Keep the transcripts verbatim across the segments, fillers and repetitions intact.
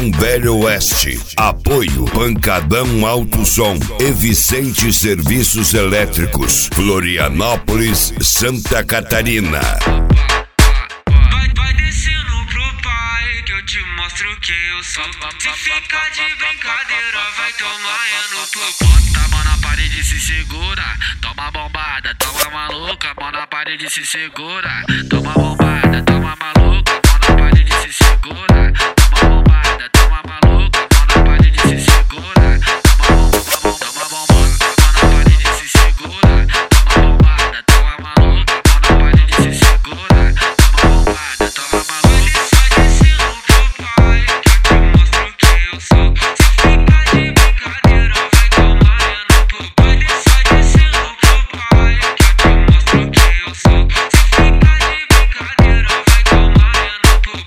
Paredão Velho Oeste. Apoio Pancadão Alto Som e Vicente Serviços Elétricos, Florianópolis, Santa Catarina. Vai, vai descendo pro pai que eu te mostro quem eu sou. Se ficar de brincadeira vai tomar é no pu. Bota a mão na parede, se segura. Toma bombada, toma maluca. Mão na parede, se segura. Toma bombada, toma maluca. Mão na parede, se segura. Toma bombada, toma maluca. Mão na parede, se segura. Toma bombada, toma bombada. Mão na parede, se segura. Toma bombada, toma maluca. Mão na parede, se segura. Toma bombada, toma maluca. Vai descendo pro pai que eu te mostro quem eu sou. Se ficar de brincadeira vai tomar é no pu. Vai descendo pro pai que eu te mostro quem eu sou. Se ficar de brincadeira vai tomar é no pu.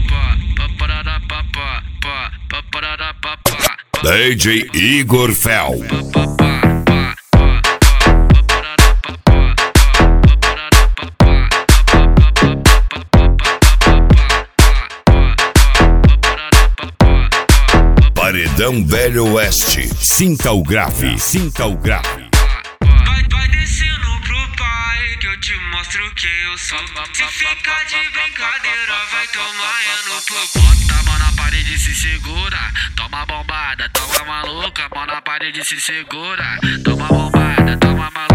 D J Igor Fel. Paredão Velho Oeste. Sinta o grave, sinta o grave. Vai, vai descendo pro pai que eu te mostro quem eu sou. Se ficar de brincadeira vai tomar é no pu. Bota a mão na parede, se segura. Toma bombada, toma maluca. Mão na parede, se segura. Toma bombada, toma maluca.